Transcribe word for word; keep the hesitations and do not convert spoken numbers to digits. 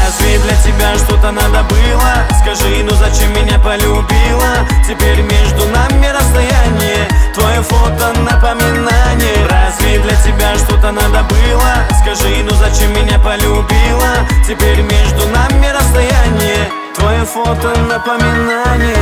Разве для тебя что-то надо было? Скажи, ну зачем меня полюбила? Теперь между нами расстояние, твое фото напоминание. Разве для тебя что-то надо было? Скажи, ну зачем меня полюбила? Теперь между нами расстояние, твое фото напоминание.